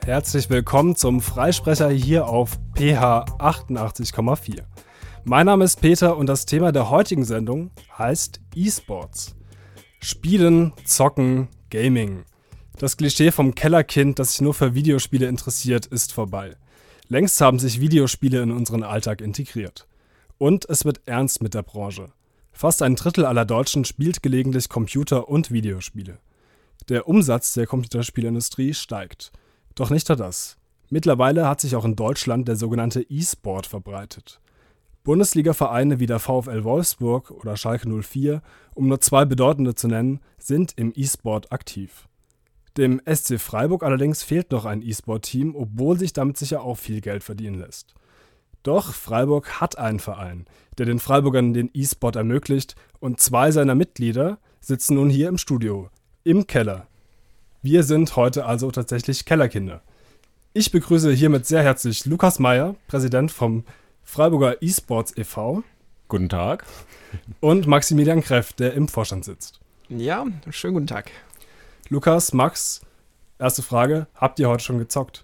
Herzlich willkommen zum Freisprecher hier auf PH 88,4. Mein Name ist Peter und das Thema der heutigen Sendung heißt E-Sports. Spielen, Zocken, Gaming. Das Klischee vom Kellerkind, das sich nur für Videospiele interessiert, ist vorbei. Längst haben sich Videospiele in unseren Alltag integriert. Und es wird ernst mit der Branche. Fast ein Drittel aller Deutschen spielt gelegentlich Computer- und Videospiele. Der Umsatz der Computerspielindustrie steigt. Doch nicht nur das. Mittlerweile hat sich auch in Deutschland der sogenannte E-Sport verbreitet. Bundesliga-Vereine wie der VfL Wolfsburg oder Schalke 04, um nur zwei bedeutende zu nennen, sind im E-Sport aktiv. Dem SC Freiburg allerdings fehlt noch ein E-Sport-Team, obwohl sich damit sicher auch viel Geld verdienen lässt. Doch Freiburg hat einen Verein, der den Freiburgern den E-Sport ermöglicht, und zwei seiner Mitglieder sitzen nun hier im Studio, im Keller. Wir sind heute also tatsächlich Kellerkinder. Ich begrüße hiermit sehr herzlich Lukas Meyer, Präsident vom Freiburger E-Sports e.V. Guten Tag. Und Maximilian Kreff, der im Vorstand sitzt. Ja, schönen guten Tag. Lukas, Max, erste Frage, habt ihr heute schon gezockt?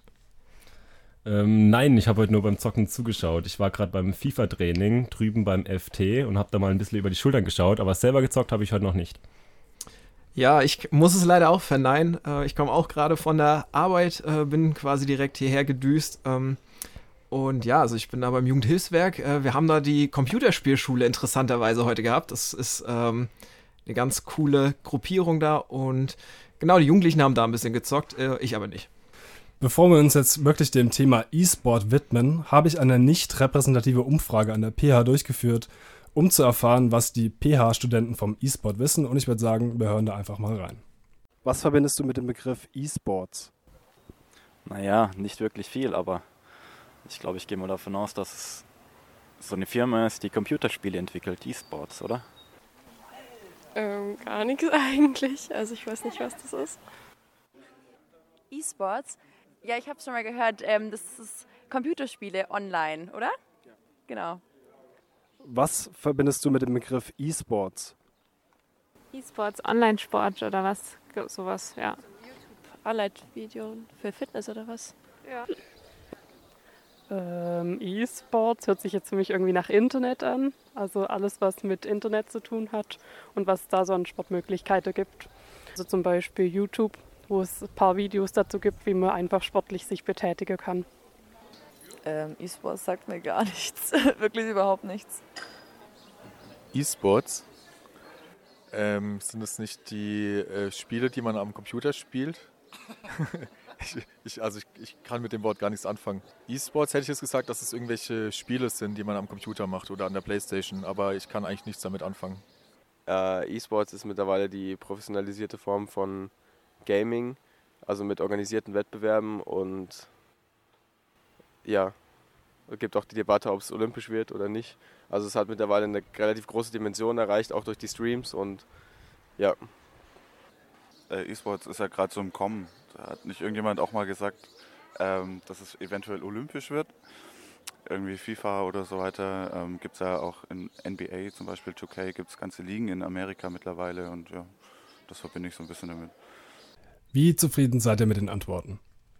Nein, ich habe heute nur beim Zocken zugeschaut. Ich war gerade beim FIFA-Training drüben beim FT und habe da mal ein bisschen über die Schultern geschaut, aber selber gezockt habe ich heute noch nicht. Ja, ich muss es leider auch verneinen. Ich komme auch gerade von der Arbeit, bin quasi direkt hierher gedüst. Und ja, also ich bin da beim Jugendhilfswerk. Wir haben da die Computerspielschule interessanterweise heute gehabt. Das ist eine ganz coole Gruppierung da und genau, die Jugendlichen haben da ein bisschen gezockt, ich aber nicht. Bevor wir uns jetzt wirklich dem Thema E-Sport widmen, habe ich eine nicht repräsentative Umfrage an der PH durchgeführt, um zu erfahren, was die PH-Studenten vom E-Sport wissen. Und ich würde sagen, wir hören da einfach mal rein. Was verbindest du mit dem Begriff E-Sports? Naja, nicht wirklich viel, aber ich glaube, ich gehe mal davon aus, dass es so eine Firma ist, die Computerspiele entwickelt, E-Sports, oder? Gar nichts eigentlich. Also ich weiß nicht, was das ist. E-Sports? Ja, ich habe es schon mal gehört. Das ist Computerspiele online, oder? Ja. Genau. Was verbindest du mit dem Begriff E-Sports? E-Sports, Online-Sport oder was? Sowas, ja. YouTube-Online-Video für Fitness oder was? Ja. E-Sports hört sich jetzt für mich irgendwie nach Internet an. Also alles, was mit Internet zu tun hat und was da so an Sportmöglichkeiten gibt. Also zum Beispiel YouTube, wo es ein paar Videos dazu gibt, wie man einfach sportlich sich betätigen kann. E-Sports sagt mir gar nichts. Wirklich überhaupt nichts. E-Sports? Sind es nicht die Spiele, die man am Computer spielt? Ich kann mit dem Wort gar nichts anfangen. E-Sports hätte ich jetzt gesagt, dass es irgendwelche Spiele sind, die man am Computer macht oder an der Playstation, aber ich kann eigentlich nichts damit anfangen. E-Sports ist mittlerweile die professionalisierte Form von Gaming, also mit organisierten Wettbewerben, und ja, es gibt auch die Debatte, ob es olympisch wird oder nicht. Also es hat mittlerweile eine relativ große Dimension erreicht, auch durch die Streams, und ja. E-Sports ist ja gerade so im Kommen. Da hat nicht irgendjemand auch mal gesagt, dass es eventuell olympisch wird? Irgendwie FIFA oder so weiter. Gibt es ja auch in NBA, zum Beispiel 2K, gibt es ganze Ligen in Amerika mittlerweile, und ja, das verbinde ich so ein bisschen damit. Wie zufrieden seid ihr mit den Antworten?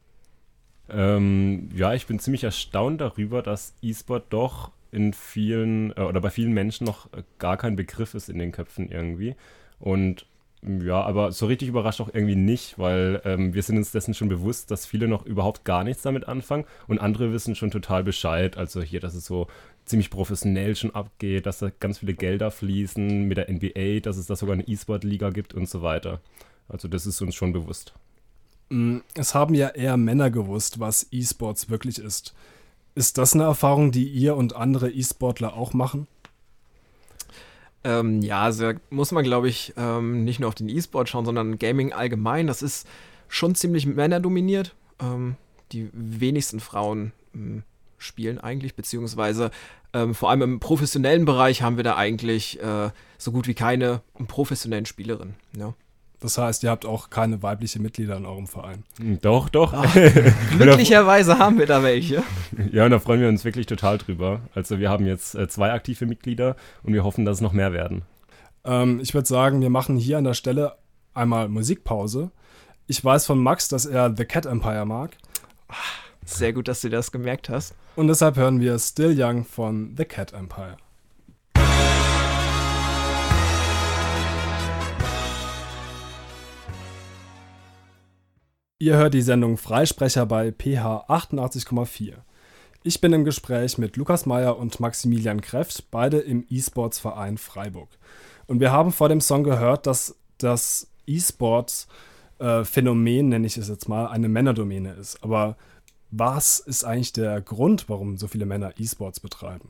Ja, ich bin ziemlich erstaunt darüber, dass E-Sport doch in vielen oder bei vielen Menschen noch gar kein Begriff ist in den Köpfen irgendwie. Und ja, aber so richtig überrascht auch irgendwie nicht, weil wir sind uns dessen schon bewusst, dass viele noch überhaupt gar nichts damit anfangen und andere wissen schon total Bescheid. Also hier, dass es so ziemlich professionell schon abgeht, dass da ganz viele Gelder fließen mit der NBA, dass es da sogar eine E-Sport-Liga gibt und so weiter. Also das ist uns schon bewusst. Es haben ja eher Männer gewusst, was E-Sports wirklich ist. Ist das eine Erfahrung, die ihr und andere E-Sportler auch machen? Ja, also muss man, glaube ich, nicht nur auf den E-Sport schauen, sondern Gaming allgemein. Das ist schon ziemlich männerdominiert. Die wenigsten Frauen spielen eigentlich, beziehungsweise vor allem im professionellen Bereich haben wir da eigentlich so gut wie keine professionellen Spielerinnen. Ja. Das heißt, ihr habt auch keine weibliche Mitglieder in eurem Verein? Doch. Glücklicherweise haben wir da welche. Ja, und da freuen wir uns wirklich total drüber. Also wir haben jetzt 2 aktive Mitglieder und wir hoffen, dass es noch mehr werden. Ich würde sagen, wir machen hier an der Stelle einmal Musikpause. Ich weiß von Max, dass er The Cat Empire mag. Sehr gut, dass du das gemerkt hast. Und deshalb hören wir Still Young von The Cat Empire. Ihr hört die Sendung Freisprecher bei PH 88,4. Ich bin im Gespräch mit Lukas Meyer und Maximilian Kreft, beide im E-Sports-Verein Freiburg. Und wir haben vor dem Song gehört, dass das E-Sports-Phänomen, nenne ich es jetzt mal, eine Männerdomäne ist. Aber was ist eigentlich der Grund, warum so viele Männer E-Sports betreiben?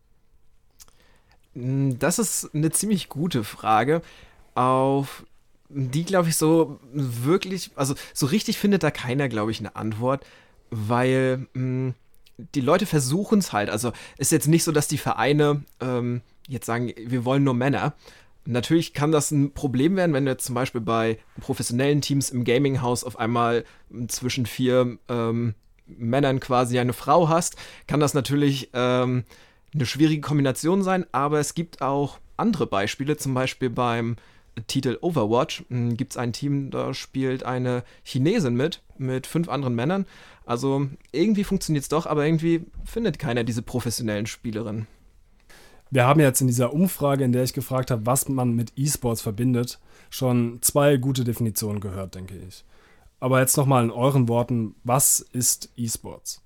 Das ist eine ziemlich gute Frage, auf die, glaube ich, so wirklich, also so richtig findet da keiner, glaube ich, eine Antwort, weil die Leute versuchen es halt. Also ist jetzt nicht so, dass die Vereine jetzt sagen, wir wollen nur Männer. Natürlich kann das ein Problem werden, wenn du jetzt zum Beispiel bei professionellen Teams im Gaming-Haus auf einmal zwischen 4 Männern quasi eine Frau hast, kann das natürlich eine schwierige Kombination sein, aber es gibt auch andere Beispiele, zum Beispiel beim Titel Overwatch gibt es ein Team, da spielt eine Chinesin mit 5 anderen Männern. Also irgendwie funktioniert es doch, aber irgendwie findet keiner diese professionellen Spielerinnen. Wir haben jetzt in dieser Umfrage, in der ich gefragt habe, was man mit E-Sports verbindet, schon 2 gute Definitionen gehört, denke ich. Aber jetzt nochmal in euren Worten, was ist E-Sports?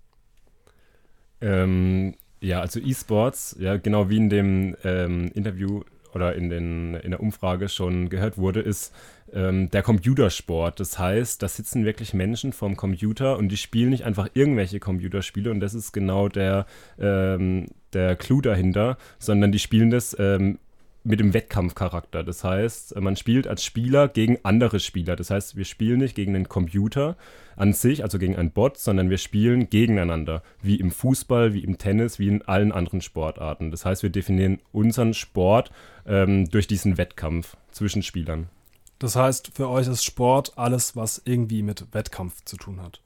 Ja, also E-Sports, ja, genau wie in dem Interview oder in der Umfrage schon gehört wurde, ist der Computersport. Das heißt, da sitzen wirklich Menschen vorm Computer und die spielen nicht einfach irgendwelche Computerspiele und das ist genau der Clou dahinter, sondern die spielen das mit dem Wettkampfcharakter. Das heißt, man spielt als Spieler gegen andere Spieler. Das heißt, wir spielen nicht gegen den Computer an sich, also gegen einen Bot, sondern wir spielen gegeneinander. Wie im Fußball, wie im Tennis, wie in allen anderen Sportarten. Das heißt, wir definieren unseren Sport durch diesen Wettkampf zwischen Spielern. Das heißt, für euch ist Sport alles, was irgendwie mit Wettkampf zu tun hat?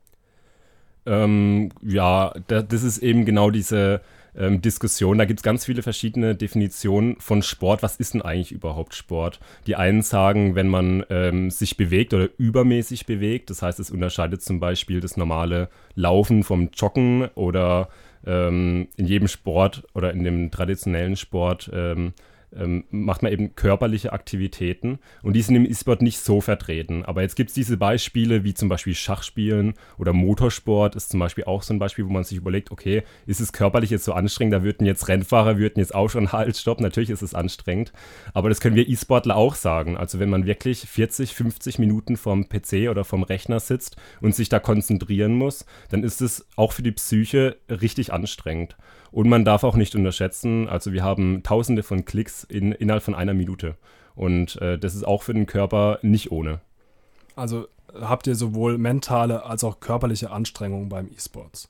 Ja, das ist eben genau diese Diskussion. Da gibt es ganz viele verschiedene Definitionen von Sport. Was ist denn eigentlich überhaupt Sport? Die einen sagen, wenn man sich bewegt oder übermäßig bewegt, das heißt, es unterscheidet zum Beispiel das normale Laufen vom Joggen oder in jedem Sport oder in dem traditionellen Sport macht man eben körperliche Aktivitäten und die sind im E-Sport nicht so vertreten. Aber jetzt gibt es diese Beispiele wie zum Beispiel Schachspielen oder Motorsport ist zum Beispiel auch so ein Beispiel, wo man sich überlegt, okay, ist es körperlich jetzt so anstrengend, da würden jetzt Rennfahrer, würden jetzt auch schon halt, stopp, natürlich ist es anstrengend, aber das können wir E-Sportler auch sagen. Also wenn man wirklich 40, 50 Minuten vorm PC oder vom Rechner sitzt und sich da konzentrieren muss, dann ist es auch für die Psyche richtig anstrengend. Und man darf auch nicht unterschätzen, also wir haben tausende von Klicks innerhalb von einer Minute. Und das ist auch für den Körper nicht ohne. Also habt ihr sowohl mentale als auch körperliche Anstrengungen beim E-Sports?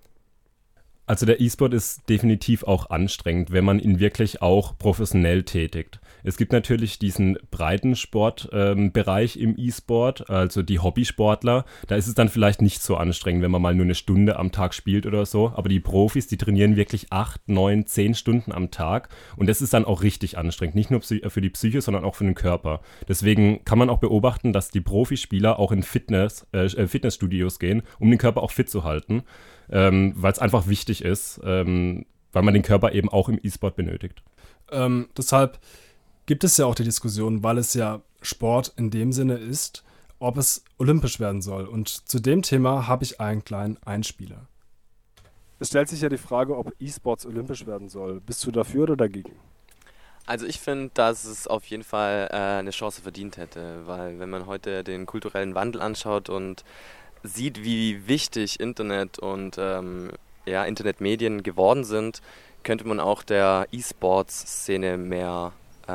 Also der E-Sport ist definitiv auch anstrengend, wenn man ihn wirklich auch professionell tätigt. Es gibt natürlich diesen breiten Sportbereich im E-Sport, also die Hobbysportler. Da ist es dann vielleicht nicht so anstrengend, wenn man mal nur eine Stunde am Tag spielt oder so. Aber die Profis, die trainieren wirklich 8, 9, 10 Stunden am Tag. Und das ist dann auch richtig anstrengend. Nicht nur für die Psyche, sondern auch für den Körper. Deswegen kann man auch beobachten, dass die Profispieler auch in Fitnessstudios gehen, um den Körper auch fit zu halten. Weil es einfach wichtig ist, weil man den Körper eben auch im E-Sport benötigt. Deshalb gibt es ja auch die Diskussion, weil es ja Sport in dem Sinne ist, ob es olympisch werden soll. Und zu dem Thema habe ich einen kleinen Einspieler. Es stellt sich ja die Frage, ob E-Sports olympisch werden soll. Bist du dafür oder dagegen? Also ich finde, dass es auf jeden Fall eine Chance verdient hätte, weil wenn man heute den kulturellen Wandel anschaut und sieht, wie wichtig Internet und Internetmedien geworden sind, könnte man auch der E-Sports-Szene mehr,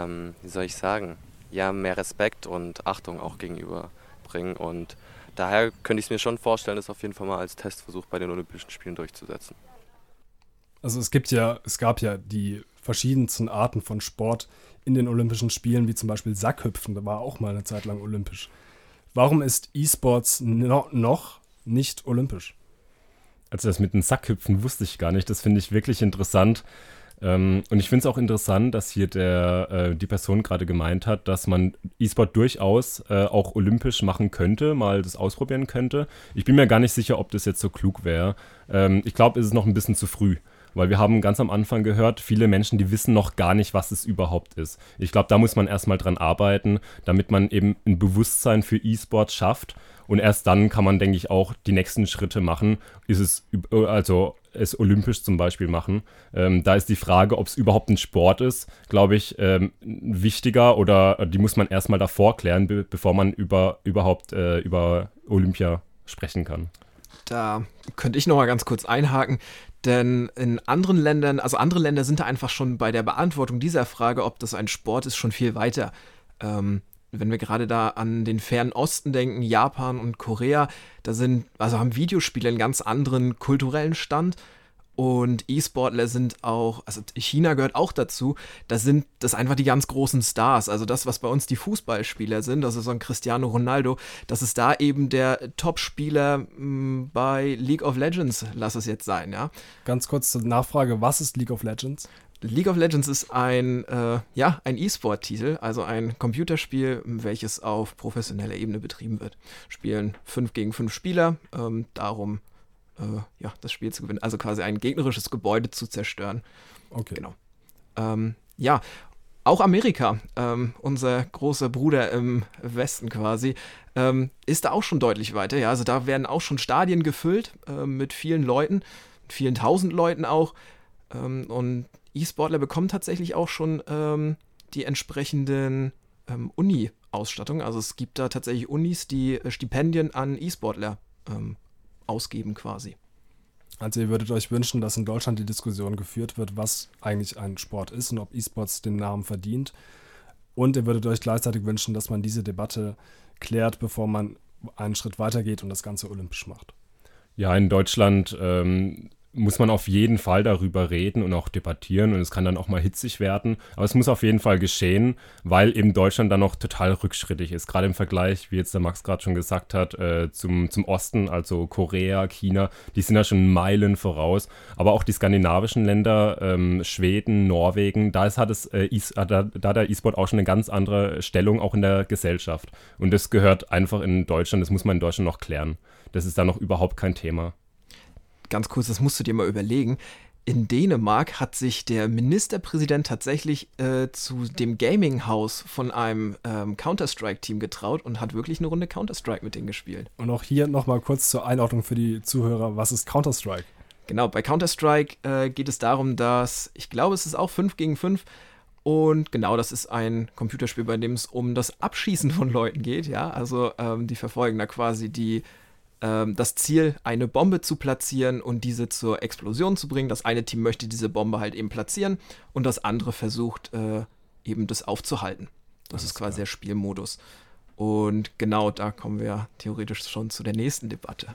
mehr Respekt und Achtung auch gegenüberbringen. Und daher könnte ich es mir schon vorstellen, das auf jeden Fall mal als Testversuch bei den Olympischen Spielen durchzusetzen. Also es gab ja die verschiedensten Arten von Sport in den Olympischen Spielen, wie zum Beispiel Sackhüpfen, da war auch mal eine Zeit lang olympisch. Warum ist E-Sports noch nicht olympisch? Also das mit den Sackhüpfen wusste ich gar nicht. Das finde ich wirklich interessant. Und ich finde es auch interessant, dass hier die Person gerade gemeint hat, dass man E-Sport durchaus auch olympisch machen könnte, mal das ausprobieren könnte. Ich bin mir gar nicht sicher, ob das jetzt so klug wäre. Ich glaube, es ist noch ein bisschen zu früh. Weil wir haben ganz am Anfang gehört, viele Menschen, die wissen noch gar nicht, was es überhaupt ist. Ich glaube, da muss man erstmal dran arbeiten, damit man eben ein Bewusstsein für E-Sport schafft. Und erst dann kann man, denke ich, auch die nächsten Schritte machen. Es olympisch zum Beispiel machen. Da ist die Frage, ob es überhaupt ein Sport ist, glaube ich, wichtiger, oder die muss man erstmal davor klären, bevor man überhaupt über Olympia sprechen kann. Da könnte ich noch mal ganz kurz einhaken, denn in anderen Ländern, also andere Länder sind da einfach schon bei der Beantwortung dieser Frage, ob das ein Sport ist, schon viel weiter. Wenn wir gerade da an den fernen Osten denken, Japan und Korea, haben Videospiele einen ganz anderen kulturellen Stand. Und E-Sportler sind auch, also China gehört auch dazu, das einfach die ganz großen Stars. Also das, was bei uns die Fußballspieler sind, also so ein Cristiano Ronaldo, das ist da eben der Top-Spieler bei League of Legends, lass es jetzt sein, ja. Ganz kurz zur Nachfrage, was ist League of Legends? League of Legends ist ein E-Sport-Titel, also ein Computerspiel, welches auf professioneller Ebene betrieben wird. Spielen 5 gegen 5 Spieler, darum das Spiel zu gewinnen, also quasi ein gegnerisches Gebäude zu zerstören. Okay. Genau. Auch Amerika, unser großer Bruder im Westen quasi, ist da auch schon deutlich weiter. Ja, also da werden auch schon Stadien gefüllt mit vielen Leuten, mit vielen tausend Leuten auch. Und E-Sportler bekommen tatsächlich auch schon die entsprechenden Uni-Ausstattung. Also es gibt da tatsächlich Unis, die Stipendien an E-Sportler ausgeben quasi. Also ihr würdet euch wünschen, dass in Deutschland die Diskussion geführt wird, was eigentlich ein Sport ist und ob E-Sports den Namen verdient. Und ihr würdet euch gleichzeitig wünschen, dass man diese Debatte klärt, bevor man einen Schritt weitergeht und das Ganze olympisch macht. Ja, in Deutschland muss man auf jeden Fall darüber reden und auch debattieren, und es kann dann auch mal hitzig werden, aber es muss auf jeden Fall geschehen, weil eben Deutschland dann noch total rückschrittig ist, gerade im Vergleich, wie jetzt der Max gerade schon gesagt hat, zum Osten, also Korea, China, die sind ja schon Meilen voraus, aber auch die skandinavischen Länder, Schweden, Norwegen, da hat der E-Sport auch schon eine ganz andere Stellung, auch in der Gesellschaft, und das gehört einfach in Deutschland, das muss man in Deutschland noch klären, das ist da noch überhaupt kein Thema. Ganz kurz, das musst du dir mal überlegen. In Dänemark hat sich der Ministerpräsident tatsächlich zu dem Gaming-Haus von einem Counter-Strike-Team getraut und hat wirklich eine Runde Counter-Strike mit denen gespielt. Und auch hier nochmal kurz zur Einordnung für die Zuhörer. Was ist Counter-Strike? Genau, bei Counter-Strike geht es darum, dass, ich glaube, es ist auch 5 gegen 5. Und genau, das ist ein Computerspiel, bei dem es um das Abschießen von Leuten geht. Ja, also die verfolgen da quasi das Ziel, eine Bombe zu platzieren und diese zur Explosion zu bringen. Das eine Team möchte diese Bombe halt eben platzieren und das andere versucht eben das aufzuhalten. Das ist quasi der Spielmodus. Und genau, da kommen wir theoretisch schon zu der nächsten Debatte.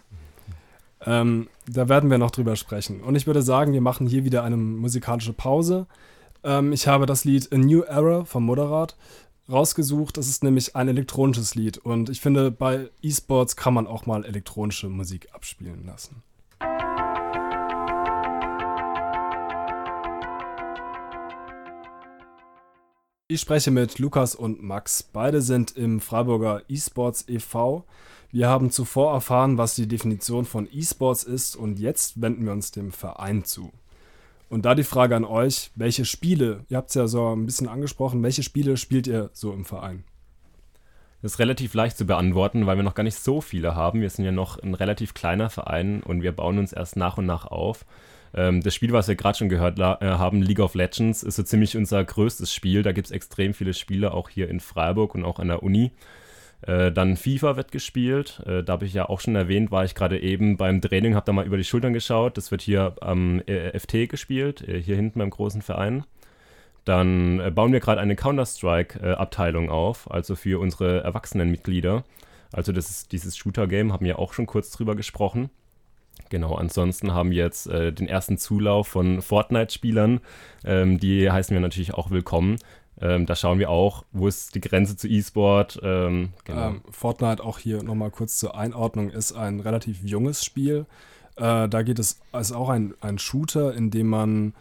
Da werden wir noch drüber sprechen. Und ich würde sagen, wir machen hier wieder eine musikalische Pause. Ich habe das Lied A New Era vom Moderat rausgesucht. Das ist nämlich ein elektronisches Lied. Und ich finde, bei E-Sports kann man auch mal elektronische Musik abspielen lassen. Ich spreche mit Lukas und Max. Beide sind im Freiburger E-Sports e.V. Wir haben zuvor erfahren, was die Definition von E-Sports ist, und jetzt wenden wir uns dem Verein zu. Und da die Frage an euch, welche Spiele, ihr habt es ja so ein bisschen angesprochen, welche Spiele spielt ihr so im Verein? Das ist relativ leicht zu beantworten, weil wir noch gar nicht so viele haben. Wir sind ja noch ein relativ kleiner Verein und wir bauen uns erst nach und nach auf. Das Spiel, was wir gerade schon gehört haben, League of Legends, ist so ziemlich unser größtes Spiel. Da gibt es extrem viele Spiele, auch hier in Freiburg und auch an der Uni. Dann FIFA wird gespielt, da habe ich ja auch schon erwähnt, war ich gerade eben beim Training, habe da mal über die Schultern geschaut, das wird hier am FT gespielt, hier hinten beim großen Verein. Dann bauen wir gerade eine Counter-Strike-Abteilung auf, also für unsere Erwachsenenmitglieder. Also das ist dieses Shooter-Game, haben wir auch schon kurz drüber gesprochen. Genau, ansonsten haben wir jetzt den ersten Zulauf von Fortnite-Spielern, die heißen wir natürlich auch willkommen. Da schauen wir auch, wo ist die Grenze zu E-Sport. Genau. Fortnite, auch hier nochmal kurz zur Einordnung, ist ein relativ junges Spiel. Da geht es, ist auch ein Shooter, in dem man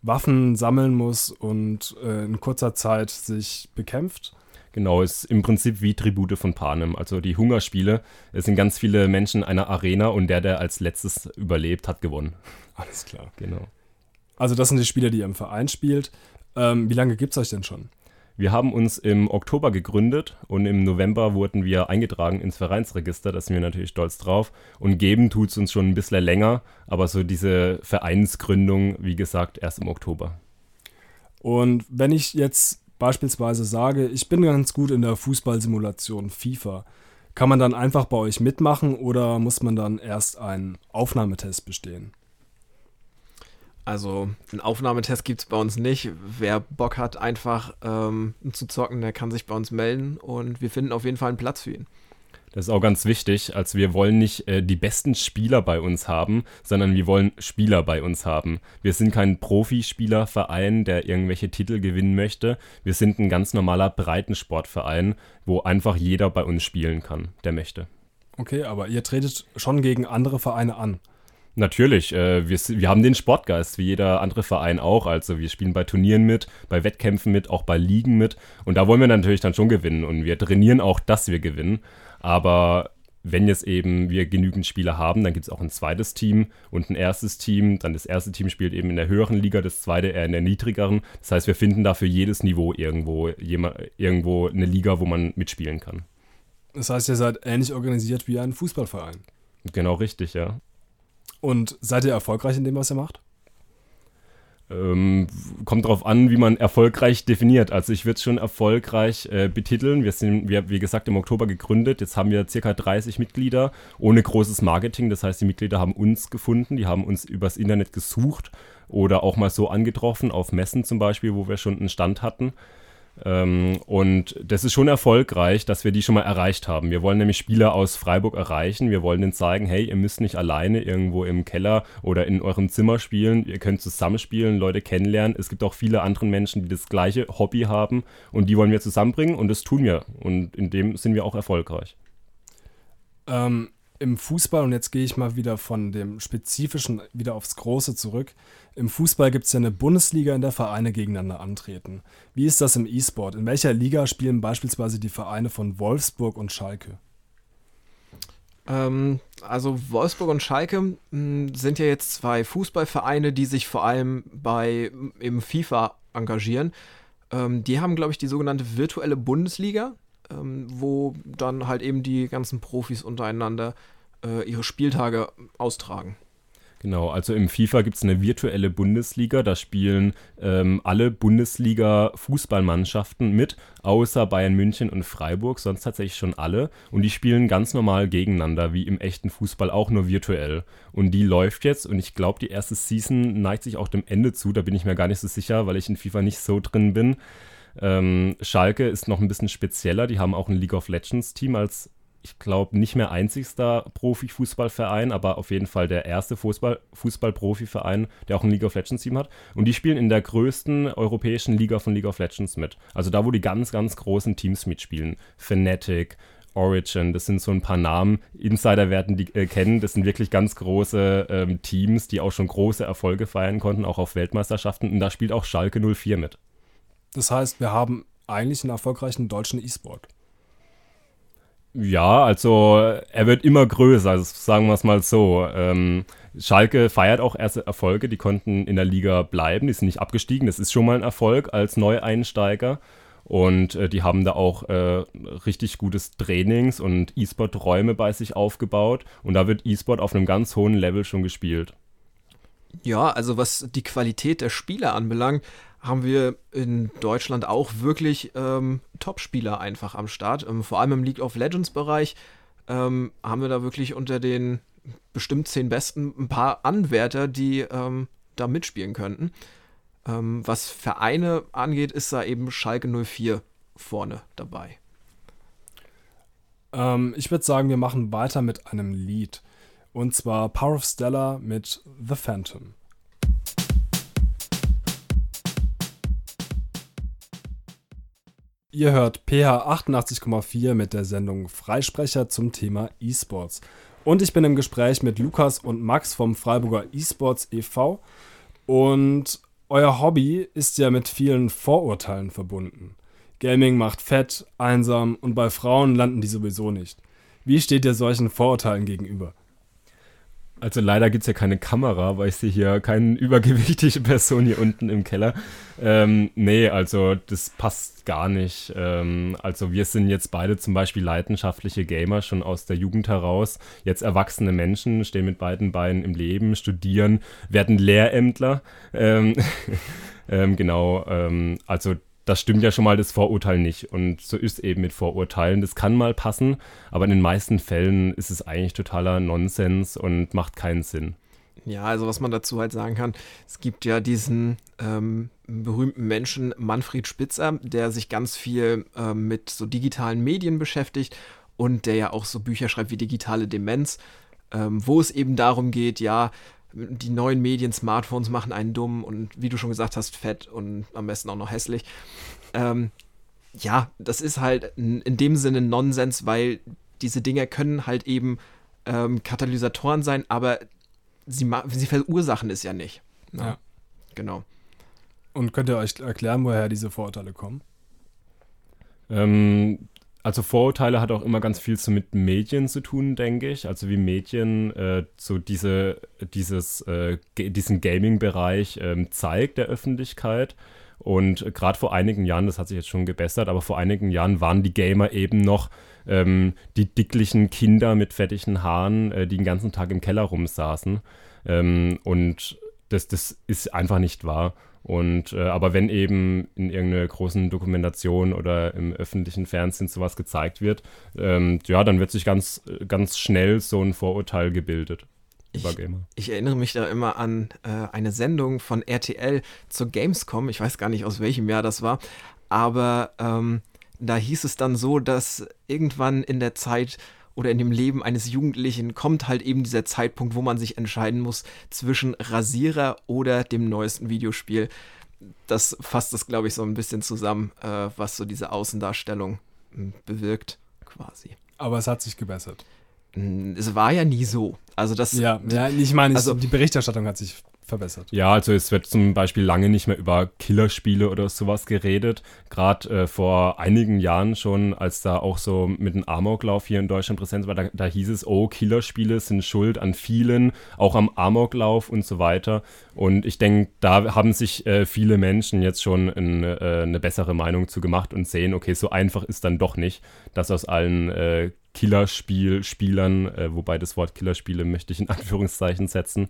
Waffen sammeln muss und in kurzer Zeit sich bekämpft. Genau, ist im Prinzip wie Tribute von Panem. Also die Hungerspiele, es sind ganz viele Menschen in einer Arena und der als letztes überlebt, hat gewonnen. Alles klar. Genau. Also das sind die Spiele, die ihr im Verein spielt. Wie lange gibt es euch denn schon? Wir haben uns im Oktober gegründet und im November wurden wir eingetragen ins Vereinsregister. Da sind wir natürlich stolz drauf. Und geben tut es uns schon ein bisschen länger, aber so diese Vereinsgründung, wie gesagt, erst im Oktober. Und wenn ich jetzt beispielsweise sage, ich bin ganz gut in der Fußballsimulation FIFA, kann man dann einfach bei euch mitmachen oder muss man dann erst einen Aufnahmetest bestehen? Also einen Aufnahmetest gibt es bei uns nicht. Wer Bock hat, einfach zu zocken, der kann sich bei uns melden und wir finden auf jeden Fall einen Platz für ihn. Das ist auch ganz wichtig. Also wir wollen nicht die besten Spieler bei uns haben, sondern wir wollen Spieler bei uns haben. Wir sind kein Profispielerverein, der irgendwelche Titel gewinnen möchte. Wir sind ein ganz normaler Breitensportverein, wo einfach jeder bei uns spielen kann, der möchte. Okay, aber ihr tretet schon gegen andere Vereine an. Natürlich, wir haben den Sportgeist, wie jeder andere Verein auch. Also wir spielen bei Turnieren mit, bei Wettkämpfen mit, auch bei Ligen mit. Und da wollen wir natürlich dann schon gewinnen. Und wir trainieren auch, dass wir gewinnen. Aber wenn jetzt eben wir genügend Spieler haben, dann gibt es auch ein zweites Team und ein erstes Team. Dann das erste Team spielt eben in der höheren Liga, das zweite eher in der niedrigeren. Das heißt, wir finden da für jedes Niveau irgendwo eine Liga, wo man mitspielen kann. Das heißt, ihr seid ähnlich organisiert wie ein Fußballverein. Genau, richtig, ja. Und seid ihr erfolgreich in dem, was ihr macht? Kommt drauf an, wie man erfolgreich definiert. Also ich würde es schon erfolgreich betiteln. Wir sind, wie gesagt, im Oktober gegründet. Jetzt haben wir ca. 30 Mitglieder ohne großes Marketing. Das heißt, die Mitglieder haben uns gefunden, die haben uns übers Internet gesucht oder auch mal so angetroffen, auf Messen zum Beispiel, wo wir schon einen Stand hatten. Und das ist schon erfolgreich, dass wir die schon mal erreicht haben. Wir wollen nämlich Spieler aus Freiburg erreichen. Wir wollen denen zeigen, hey, ihr müsst nicht alleine irgendwo im Keller oder in eurem Zimmer spielen. Ihr könnt zusammenspielen, Leute kennenlernen. Es gibt auch viele andere Menschen, die das gleiche Hobby haben und die wollen wir zusammenbringen und das tun wir. Und in dem sind wir auch erfolgreich. Im Fußball, und jetzt gehe ich mal wieder von dem Spezifischen wieder aufs Große zurück. Im Fußball gibt es ja eine Bundesliga, in der Vereine gegeneinander antreten. Wie ist das im E-Sport? In welcher Liga spielen beispielsweise die Vereine von Wolfsburg und Schalke? Also Wolfsburg und Schalke sind ja jetzt zwei Fußballvereine, die sich vor allem bei eben FIFA engagieren. Die haben, glaube ich, die sogenannte virtuelle Bundesliga, wo dann halt eben die ganzen Profis untereinander ihre Spieltage austragen. Genau, also im FIFA gibt es eine virtuelle Bundesliga, da spielen alle Bundesliga-Fußballmannschaften mit, außer Bayern München und Freiburg, sonst tatsächlich schon alle. Und die spielen ganz normal gegeneinander, wie im echten Fußball, auch nur virtuell. Und die läuft jetzt und ich glaube, die erste Season neigt sich auch dem Ende zu, da bin ich mir gar nicht so sicher, weil ich in FIFA nicht so drin bin. Schalke ist noch ein bisschen spezieller, die haben auch ein League of Legends Team als, ich glaube, nicht mehr einzigster Profi-Fußballverein, aber auf jeden Fall der erste Fußball-Profi-Verein, der auch ein League of Legends Team hat. Und die spielen in der größten europäischen Liga von League of Legends mit. Also da, wo die ganz, ganz großen Teams mitspielen. Fnatic, Origin, das sind so ein paar Namen. Insider werden die kennen. Das sind wirklich ganz große Teams, die auch schon große Erfolge feiern konnten, auch auf Weltmeisterschaften. Und da spielt auch Schalke 04 mit. Das heißt, wir haben eigentlich einen erfolgreichen deutschen E-Sport. Ja, also er wird immer größer, also sagen wir es mal so. Schalke feiert auch erste Erfolge, die konnten in der Liga bleiben, die sind nicht abgestiegen, das ist schon mal ein Erfolg als Neueinsteiger und die haben da auch richtig gutes Trainings und E-Sport-Räume bei sich aufgebaut und da wird E-Sport auf einem ganz hohen Level schon gespielt. Ja, also was die Qualität der Spieler anbelangt, haben wir in Deutschland auch wirklich Top-Spieler einfach am Start. Vor allem im League of Legends-Bereich haben wir da wirklich unter den bestimmt 10 Besten ein paar Anwärter, die da mitspielen könnten. Was Vereine angeht, ist da eben Schalke 04 vorne dabei. Ich würde sagen, wir machen weiter mit einem Lied. Und zwar Power of Stella mit The Phantom. Ihr hört PH 88,4 mit der Sendung Freisprecher zum Thema E-Sports. Und ich bin im Gespräch mit Lukas und Max vom Freiburger E-Sports e.V. Und Euer Hobby ist ja mit vielen Vorurteilen verbunden. Gaming macht fett, einsam und bei Frauen landen die sowieso nicht. Wie steht ihr solchen Vorurteilen gegenüber? Also leider gibt es ja keine Kamera, weil ich sehe hier keine übergewichtige Person hier unten im Keller. Nee, also das passt gar nicht. Also wir sind jetzt beide zum Beispiel leidenschaftliche Gamer, schon aus der Jugend heraus. Jetzt erwachsene Menschen, stehen mit beiden Beinen im Leben, studieren, werden Lehrämtler. Genau, also das stimmt ja schon mal das Vorurteil nicht. Und so ist eben mit Vorurteilen. Das kann mal passen, aber in den meisten Fällen ist es eigentlich totaler Nonsens und macht keinen Sinn. Ja, also was man dazu halt sagen kann, es gibt ja diesen berühmten Menschen Manfred Spitzer, der sich ganz viel mit so digitalen Medien beschäftigt und der ja auch so Bücher schreibt wie Digitale Demenz, wo es eben darum geht, ja, die neuen Medien, Smartphones machen einen dumm und wie du schon gesagt hast, fett und am besten auch noch hässlich. Ja, das ist halt in dem Sinne Nonsens, weil diese Dinger können halt eben Katalysatoren sein, aber sie verursachen es ja nicht. Ja. Genau. Und könnt ihr euch erklären, woher diese Vorurteile kommen? Also Vorurteile hat auch immer ganz viel so mit Medien zu tun, denke ich. Also wie Medien so diesen Gaming-Bereich zeigt der Öffentlichkeit. Und gerade vor einigen Jahren, das hat sich jetzt schon gebessert, aber vor einigen Jahren waren die Gamer eben noch die dicklichen Kinder mit fettigen Haaren, die den ganzen Tag im Keller rumsaßen. Und das ist einfach nicht wahr. Und aber wenn eben in irgendeiner großen Dokumentation oder im öffentlichen Fernsehen sowas gezeigt wird, ja, dann wird sich ganz, ganz schnell so ein Vorurteil gebildet über Gamer. Ich erinnere mich da immer an eine Sendung von RTL zur Gamescom. Ich weiß gar nicht, aus welchem Jahr das war, aber da hieß es dann so, dass irgendwann in der Zeit oder in dem Leben eines Jugendlichen kommt halt eben dieser Zeitpunkt, wo man sich entscheiden muss zwischen Rasierer oder dem neuesten Videospiel. Das fasst das, glaube ich, so ein bisschen zusammen, was so diese Außendarstellung bewirkt, quasi. Aber es hat sich gebessert. Es war ja nie so. Also das. Ja, ich meine, die Berichterstattung hat sich verbessert. Ja, also es wird zum Beispiel lange nicht mehr über Killerspiele oder sowas geredet. Gerade vor einigen Jahren schon, als da auch so mit einem Amoklauf hier in Deutschland präsent war, da hieß es, oh, Killerspiele sind schuld an vielen, auch am Amoklauf und so weiter. Und ich denke, da haben sich viele Menschen jetzt schon eine bessere Meinung zu gemacht und sehen, okay, so einfach ist dann doch nicht, dass aus allen Killerspielern, wobei das Wort Killerspiele möchte ich in Anführungszeichen setzen,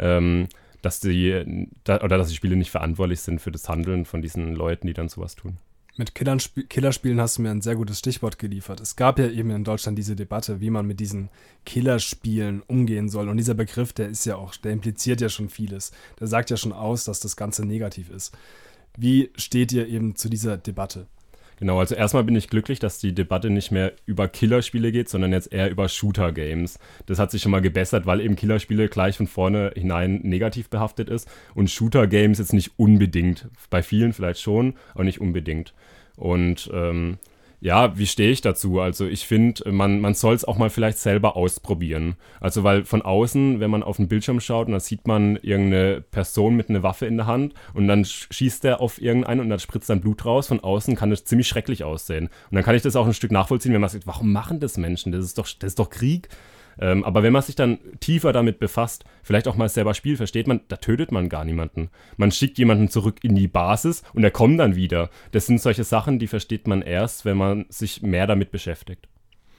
dass die Spiele nicht verantwortlich sind für das Handeln von diesen Leuten, die dann sowas tun. Mit Killerspielen hast du mir ein sehr gutes Stichwort geliefert. Es gab ja eben in Deutschland diese Debatte, wie man mit diesen Killerspielen umgehen soll. Und dieser Begriff, der impliziert ja schon vieles. Der sagt ja schon aus, dass das Ganze negativ ist. Wie steht ihr eben zu dieser Debatte? Genau, also erstmal bin ich glücklich, dass die Debatte nicht mehr über Killerspiele geht, sondern jetzt eher über Shooter-Games. Das hat sich schon mal gebessert, weil eben Killerspiele gleich von vorne hinein negativ behaftet ist und Shooter-Games jetzt nicht unbedingt. Bei vielen vielleicht schon, aber nicht unbedingt. Und ja, wie stehe ich dazu? Also ich finde, man soll es auch mal vielleicht selber ausprobieren. Also weil von außen, wenn man auf den Bildschirm schaut und dann sieht man irgendeine Person mit einer Waffe in der Hand und dann schießt der auf irgendeinen und dann spritzt dann Blut raus. Von außen kann das ziemlich schrecklich aussehen. Und dann kann ich das auch ein Stück nachvollziehen, wenn man sagt, warum machen das Menschen? Das ist doch Krieg. Aber wenn man sich dann tiefer damit befasst, vielleicht auch mal selber spielt, versteht man, da tötet man gar niemanden. Man schickt jemanden zurück in die Basis und er kommt dann wieder. Das sind solche Sachen, die versteht man erst, wenn man sich mehr damit beschäftigt.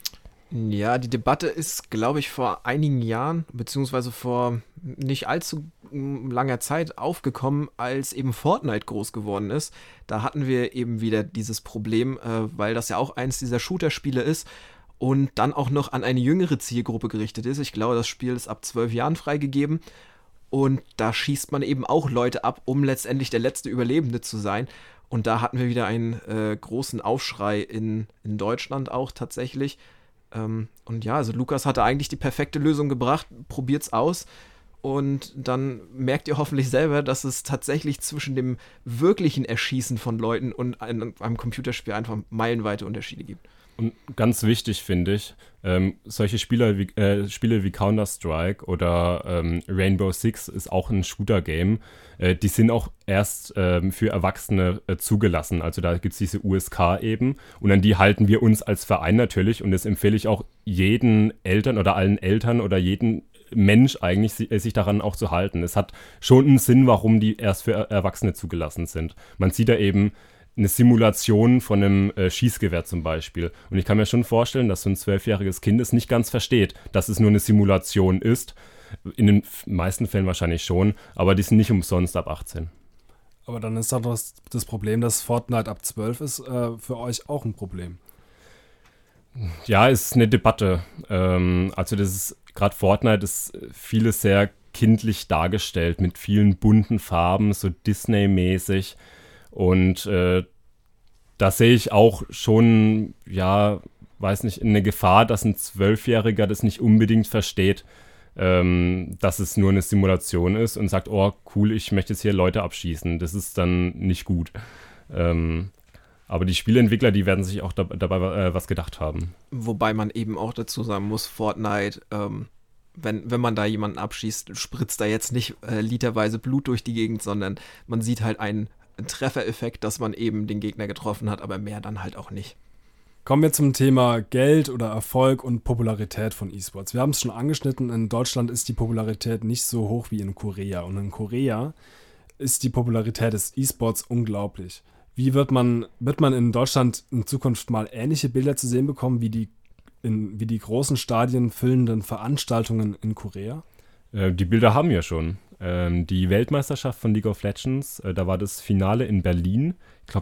Ja, die Debatte ist, glaube ich, vor einigen Jahren, beziehungsweise vor nicht allzu langer Zeit aufgekommen, als eben Fortnite groß geworden ist. Da hatten wir eben wieder dieses Problem, weil das ja auch eins dieser Shooter-Spiele ist, und dann auch noch an eine jüngere Zielgruppe gerichtet ist. Ich glaube, das Spiel ist ab 12 Jahren freigegeben. Und da schießt man eben auch Leute ab, um letztendlich der letzte Überlebende zu sein. Und da hatten wir wieder einen großen Aufschrei in Deutschland auch tatsächlich. Und ja, also Lukas hatte eigentlich die perfekte Lösung gebracht. Probiert's aus. Und dann merkt ihr hoffentlich selber, dass es tatsächlich zwischen dem wirklichen Erschießen von Leuten und einem Computerspiel einfach meilenweite Unterschiede gibt. Und ganz wichtig finde ich, solche Spiele wie Counter-Strike oder Rainbow Six ist auch ein Shooter-Game. Die sind auch erst für Erwachsene zugelassen. Also da gibt es diese USK eben und an die halten wir uns als Verein natürlich und das empfehle ich auch jeden Eltern oder allen Eltern oder jeden Mensch eigentlich, sich daran auch zu halten. Es hat schon einen Sinn, warum die erst für Erwachsene zugelassen sind. Man sieht da eben eine Simulation von einem Schießgewehr zum Beispiel. Und ich kann mir schon vorstellen, dass so ein 12-jähriges Kind es nicht ganz versteht, dass es nur eine Simulation ist. In den meisten Fällen wahrscheinlich schon, aber die sind nicht umsonst ab 18. Aber dann ist doch das Problem, dass Fortnite ab 12 ist, für euch auch ein Problem. Ja, ist eine Debatte. Also das ist, gerade Fortnite ist vieles sehr kindlich dargestellt, mit vielen bunten Farben, so Disney-mäßig. Und da sehe ich auch schon, ja, weiß nicht, eine Gefahr, dass ein 12-Jähriger das nicht unbedingt versteht, dass es nur eine Simulation ist und sagt, oh cool, ich möchte jetzt hier Leute abschießen. Das ist dann nicht gut. Aber die Spieleentwickler, die werden sich auch dabei was gedacht haben. Wobei man eben auch dazu sagen muss, Fortnite, wenn man da jemanden abschießt, spritzt da jetzt nicht literweise Blut durch die Gegend, sondern man sieht halt einen Treffereffekt, dass man eben den Gegner getroffen hat, aber mehr dann halt auch nicht. Kommen wir zum Thema Geld oder Erfolg und Popularität von E-Sports. Wir haben es schon angeschnitten, in Deutschland ist die Popularität nicht so hoch wie in Korea. Und in Korea ist die Popularität des E-Sports unglaublich. Wie wird man in Deutschland in Zukunft mal ähnliche Bilder zu sehen bekommen, wie die großen Stadien füllenden Veranstaltungen in Korea? Die Bilder haben wir schon. Die Weltmeisterschaft von League of Legends, da war das Finale in Berlin, ich glaube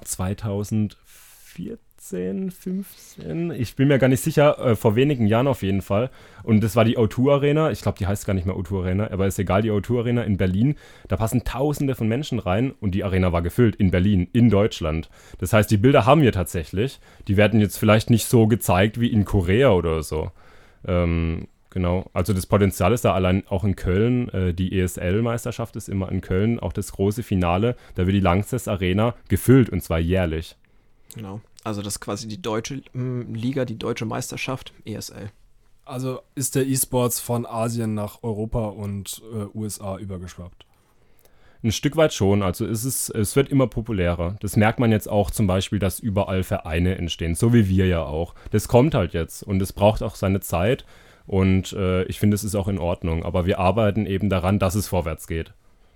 2014, 15, ich bin mir gar nicht sicher, vor wenigen Jahren auf jeden Fall. Und das war die O2 Arena, ich glaube, die heißt gar nicht mehr O2 Arena, aber ist egal, die O2 Arena in Berlin. Da passen Tausende von Menschen rein und die Arena war gefüllt in Berlin, in Deutschland. Das heißt, die Bilder haben wir tatsächlich. Die werden jetzt vielleicht nicht so gezeigt wie in Korea oder so. Genau, also das Potenzial ist da allein auch in Köln. Die ESL-Meisterschaft ist immer in Köln, auch das große Finale. Da wird die Lanxess Arena gefüllt und zwar jährlich. Genau, also das ist quasi die deutsche Liga, die deutsche Meisterschaft, ESL. Also ist der E-Sports von Asien nach Europa und USA übergeschwappt? Ein Stück weit schon, also es wird immer populärer. Das merkt man jetzt auch zum Beispiel, dass überall Vereine entstehen, so wie wir ja auch. Das kommt halt jetzt und es braucht auch seine Zeit. Und ich finde, es ist auch in Ordnung. Aber wir arbeiten eben daran, dass es vorwärts geht.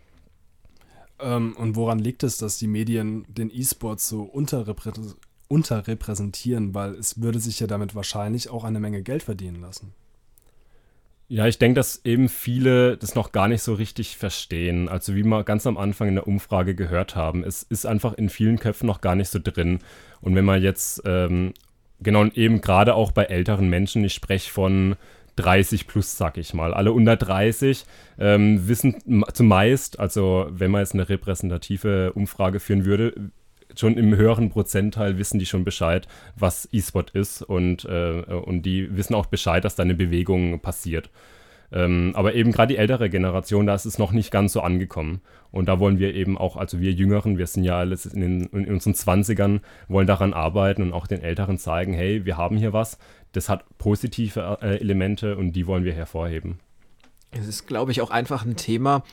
Und woran liegt es, dass die Medien den E-Sports so unterrepräsentieren? Weil es würde sich ja damit wahrscheinlich auch eine Menge Geld verdienen lassen. Ja, ich denke, dass eben viele das noch gar nicht so richtig verstehen. Also wie wir ganz am Anfang in der Umfrage gehört haben, es ist einfach in vielen Köpfen noch gar nicht so drin. Und wenn man jetzt, genau, und eben gerade auch bei älteren Menschen, ich spreche von 30 plus, sag ich mal. Alle unter 30 wissen zumeist, also wenn man jetzt eine repräsentative Umfrage führen würde, schon im höheren Prozentteil wissen die schon Bescheid, was E-Sport ist und die wissen auch Bescheid, dass da eine Bewegung passiert. Aber eben gerade die ältere Generation, da ist es noch nicht ganz so angekommen. Und da wollen wir eben auch, also wir Jüngeren, wir sind ja alles in unseren 20ern, wollen daran arbeiten und auch den Älteren zeigen, hey, wir haben hier was, das hat positive Elemente und die wollen wir hervorheben. Es ist, glaube ich, auch einfach ein Thema,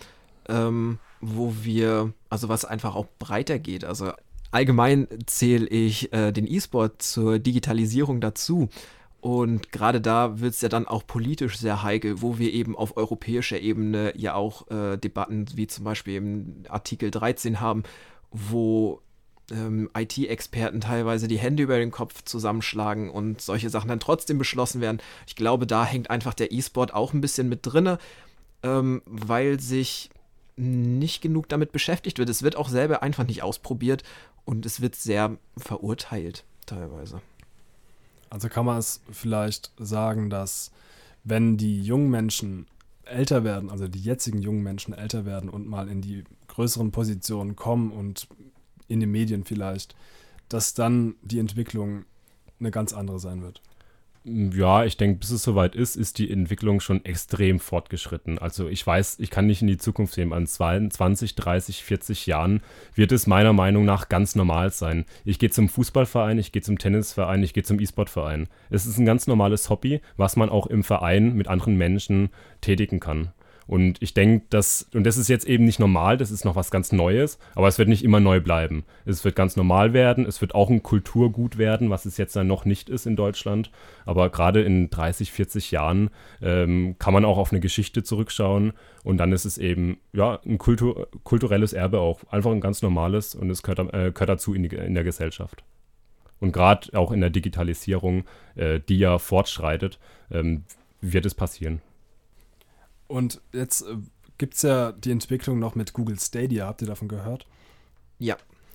was einfach auch breiter geht. Also allgemein zähle ich den E-Sport zur Digitalisierung dazu. Und gerade da wird es ja dann auch politisch sehr heikel, wo wir eben auf europäischer Ebene ja auch Debatten wie zum Beispiel eben Artikel 13 haben, wo IT-Experten teilweise die Hände über den Kopf zusammenschlagen und solche Sachen dann trotzdem beschlossen werden. Ich glaube, da hängt einfach der E-Sport auch ein bisschen mit drinne, weil sich nicht genug damit beschäftigt wird. Es wird auch selber einfach nicht ausprobiert und es wird sehr verurteilt teilweise. Also kann man es vielleicht sagen, dass wenn die jungen Menschen älter werden, also die jetzigen jungen Menschen älter werden und mal in die größeren Positionen kommen und in den Medien vielleicht, dass dann die Entwicklung eine ganz andere sein wird? Ja, ich denke, bis es soweit ist die Entwicklung schon extrem fortgeschritten. Also ich weiß, ich kann nicht in die Zukunft sehen. An 20, 30, 40 Jahren wird es meiner Meinung nach ganz normal sein. Ich gehe zum Fußballverein, ich gehe zum Tennisverein, ich gehe zum E-Sport-Verein. Es ist ein ganz normales Hobby, was man auch im Verein mit anderen Menschen tätigen kann. Und ich denke, das ist jetzt eben nicht normal, das ist noch was ganz Neues, aber es wird nicht immer neu bleiben. Es wird ganz normal werden, es wird auch ein Kulturgut werden, was es jetzt dann noch nicht ist in Deutschland. Aber gerade in 30, 40 Jahren kann man auch auf eine Geschichte zurückschauen und dann ist es eben ja ein kulturelles Erbe auch, einfach ein ganz normales und es gehört dazu in der Gesellschaft. Und gerade auch in der Digitalisierung, die ja fortschreitet, wird es passieren. Und jetzt gibt es ja die Entwicklung noch mit Google Stadia. Habt ihr davon gehört? Ja.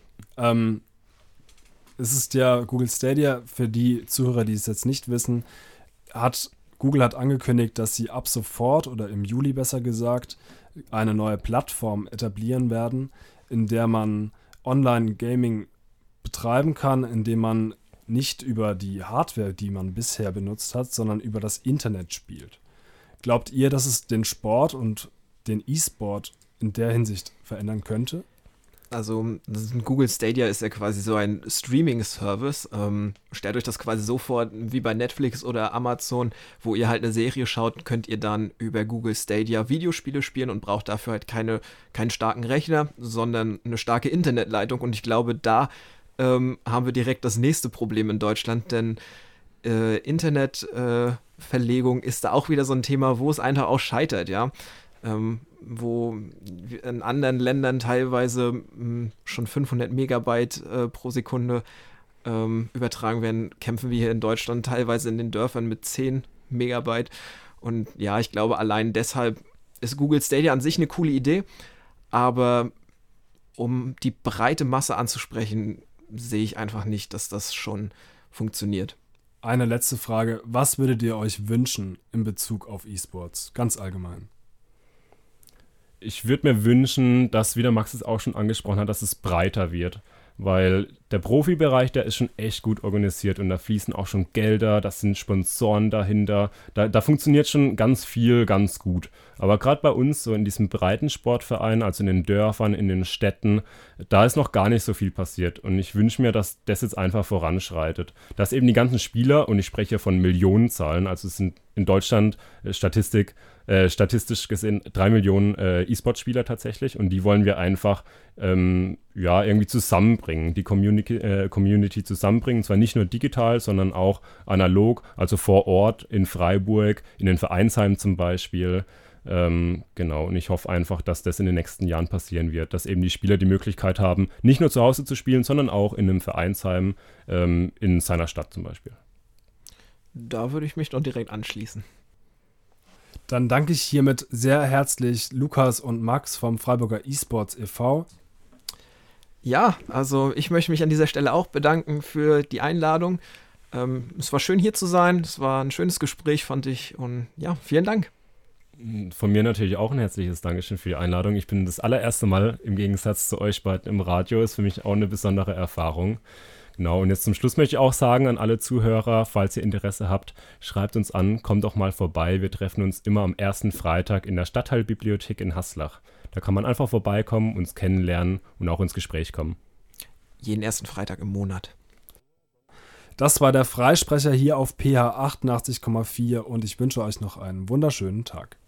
Es ist ja Google Stadia, für die Zuhörer, die es jetzt nicht wissen, Google hat angekündigt, dass sie ab sofort oder im Juli besser gesagt eine neue Plattform etablieren werden, in der man Online-Gaming betreiben kann, indem man nicht über die Hardware, die man bisher benutzt hat, sondern über das Internet spielt. Glaubt ihr, dass es den Sport und den E-Sport in der Hinsicht verändern könnte? Also Google Stadia ist ja quasi so ein Streaming-Service. Stellt euch das quasi so vor, wie bei Netflix oder Amazon, wo ihr halt eine Serie schaut, könnt ihr dann über Google Stadia Videospiele spielen und braucht dafür halt keinen starken Rechner, sondern eine starke Internetleitung. Und ich glaube, da haben wir direkt das nächste Problem in Deutschland, denn Internetverlegung ist da auch wieder so ein Thema, wo es einfach auch scheitert, ja. Wo in anderen Ländern teilweise schon 500 Megabyte pro Sekunde übertragen werden, kämpfen wir hier in Deutschland teilweise in den Dörfern mit 10 Megabyte. Und ja, ich glaube, allein deshalb ist Google Stadia an sich eine coole Idee, aber um die breite Masse anzusprechen, sehe ich einfach nicht, dass das schon funktioniert. Eine letzte Frage. Was würdet ihr euch wünschen in Bezug auf E-Sports? Ganz allgemein. Ich würde mir wünschen, dass, wie der Max es auch schon angesprochen hat, dass es breiter wird. Weil der Profibereich, der ist schon echt gut organisiert und da fließen auch schon Gelder, das sind Sponsoren dahinter. Da funktioniert schon ganz viel, ganz gut. Aber gerade bei uns, so in diesem breiten Sportverein, also in den Dörfern, in den Städten, da ist noch gar nicht so viel passiert. Und ich wünsche mir, dass das jetzt einfach voranschreitet. Dass eben die ganzen Spieler, und ich spreche von Millionenzahlen, also es sind in Deutschland statistisch gesehen 3 Millionen E-Sport-Spieler tatsächlich und die wollen wir einfach irgendwie zusammenbringen, die Community zusammenbringen, und zwar nicht nur digital, sondern auch analog, also vor Ort in Freiburg, in den Vereinsheimen zum Beispiel. Genau, und ich hoffe einfach, dass das in den nächsten Jahren passieren wird, dass eben die Spieler die Möglichkeit haben, nicht nur zu Hause zu spielen, sondern auch in einem Vereinsheim in seiner Stadt zum Beispiel. Da würde ich mich doch direkt anschließen. Dann danke ich hiermit sehr herzlich Lukas und Max vom Freiburger eSports e.V. Ja, also ich möchte mich an dieser Stelle auch bedanken für die Einladung. Es war schön hier zu sein, es war ein schönes Gespräch, fand ich, und ja, vielen Dank. Von mir natürlich auch ein herzliches Dankeschön für die Einladung. Ich bin das allererste Mal im Gegensatz zu euch beiden im Radio, ist für mich auch eine besondere Erfahrung. Genau, und jetzt zum Schluss möchte ich auch sagen an alle Zuhörer, falls ihr Interesse habt, schreibt uns an, kommt doch mal vorbei. Wir treffen uns immer am ersten Freitag in der Stadtteilbibliothek in Haslach. Da kann man einfach vorbeikommen, uns kennenlernen und auch ins Gespräch kommen. Jeden ersten Freitag im Monat. Das war der Freisprecher hier auf PH 88,4 und ich wünsche euch noch einen wunderschönen Tag.